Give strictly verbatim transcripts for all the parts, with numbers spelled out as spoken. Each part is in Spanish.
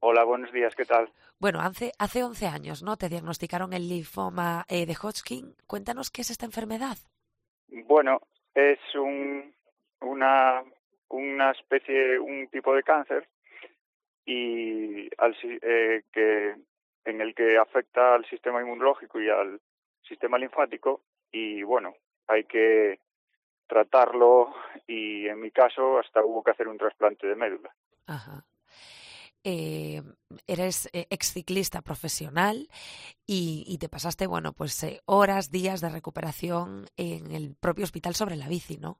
Hola, buenos días, ¿qué tal? Bueno, hace, hace once años, ¿no? Te diagnosticaron el linfoma eh, de Hodgkin. Cuéntanos qué es esta enfermedad. Bueno, es un, una, una especie, un tipo de cáncer y al, si- eh, que, en el que afecta al sistema inmunológico y al sistema linfático y bueno, hay que tratarlo y en mi caso hasta hubo que hacer un trasplante de médula. Ajá. Eh, Eres eh, exciclista profesional y, y te pasaste, bueno, pues eh, horas, días de recuperación en el propio hospital sobre la bici, ¿no?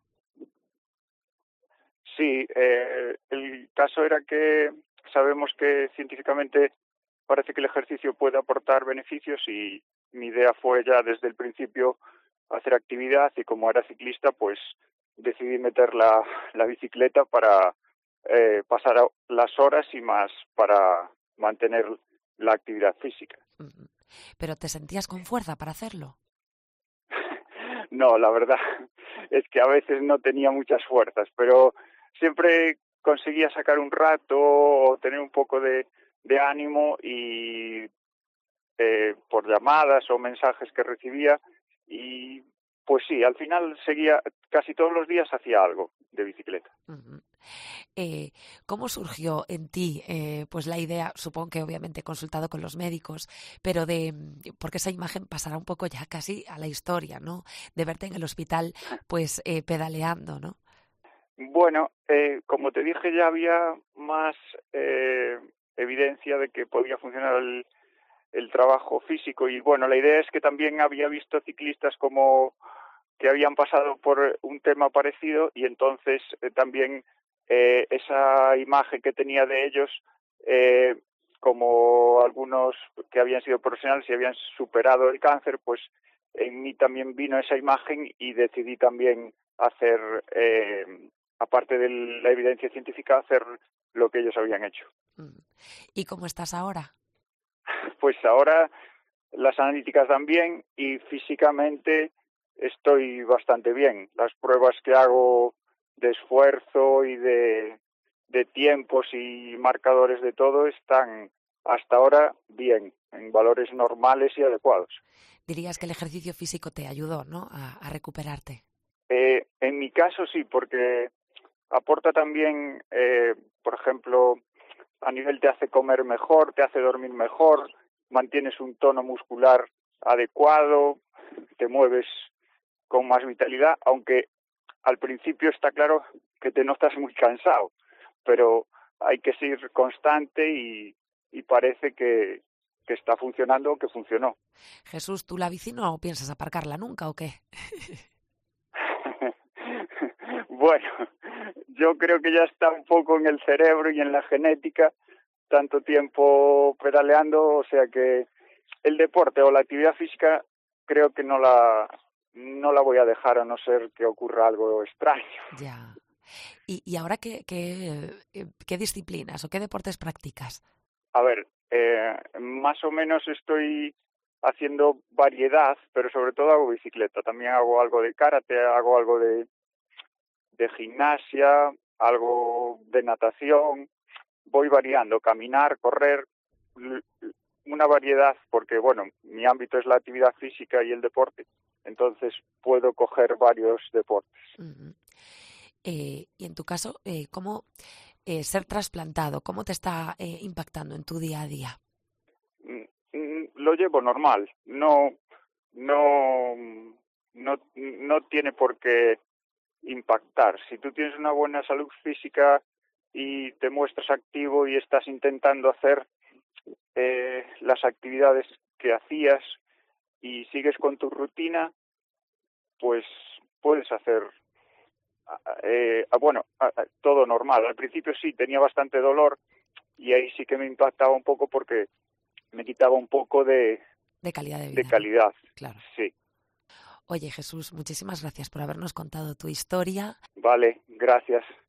Sí, eh, el caso era que sabemos que científicamente parece que el ejercicio puede aportar beneficios y mi idea fue ya desde el principio hacer actividad y como era ciclista pues decidí meter la, la bicicleta para eh, pasar a- las horas y más para mantener la actividad física. Ujú. Pero te sentías con fuerza para hacerlo. No, la verdad es que a veces no tenía muchas fuerzas, pero siempre conseguía sacar un rato o tener un poco de, de ánimo y eh, por llamadas o mensajes que recibía y pues sí, al final seguía, casi todos los días hacía algo de bicicleta. Ujú. Eh, ¿Cómo surgió en ti eh, pues la idea, supongo que obviamente consultado con los médicos, pero de, mm, porque esa imagen pasará un poco ya casi a la historia, ¿no? De verte en el hospital pues eh, pedaleando, ¿no? Bueno, eh, como te dije, ya había más eh, evidencia de que podía funcionar el, el trabajo físico y bueno, la idea es que también había visto ciclistas como que habían pasado por un tema parecido y entonces eh, también eh, esa imagen que tenía de ellos, eh, como algunos que habían sido profesionales y habían superado el cáncer, pues en mí también vino esa imagen y decidí también hacer, eh, aparte de la evidencia científica, hacer lo que ellos habían hecho. Mm. ¿Y cómo estás ahora? Pues ahora las analíticas dan bien y físicamente estoy bastante bien. Las pruebas que hago de esfuerzo y de, de tiempos y marcadores de todo están hasta ahora bien, en valores normales y adecuados. Dirías que el ejercicio físico te ayudó, ¿no? A, a recuperarte. Eh, en mi caso sí, porque aporta también, eh, por ejemplo, a nivel te hace comer mejor, te hace dormir mejor, mantienes un tono muscular adecuado, te mueves con más vitalidad, aunque al principio está claro que te notas muy cansado, pero hay que ser constante y, y parece que, que está funcionando o que funcionó. Jesús, ¿tú la bici no piensas aparcarla nunca o qué? Bueno, yo creo que ya está un poco en el cerebro y en la genética, tanto tiempo pedaleando, o sea que el deporte o la actividad física creo que no la no la voy a dejar a no ser que ocurra algo extraño. Ya. ¿Y, y ahora qué, qué, eh, qué disciplinas o qué deportes practicas? A ver, eh, más o menos estoy haciendo variedad, pero sobre todo hago bicicleta. También hago algo de karate, hago algo de, de gimnasia, algo de natación. Voy variando, caminar, correr, una variedad, porque bueno, mi ámbito es la actividad física y el deporte, entonces puedo coger varios deportes. Ujú. Eh, y en tu caso, eh, ¿cómo eh, ser trasplantado, cómo te está eh, impactando en tu día a día? Mm, mm, Lo llevo normal, no, no, no, no tiene por qué impactar. Si tú tienes una buena salud física y te muestras activo y estás intentando hacer eh, las actividades que hacías y sigues con tu rutina, pues puedes hacer eh, bueno, todo normal. Al principio sí tenía bastante dolor y ahí sí que me impactaba un poco porque me quitaba un poco de, De calidad de de vida, ¿no? calidad. Claro. Sí, Oye, Jesús, muchísimas gracias por habernos contado tu historia. vale, gracias.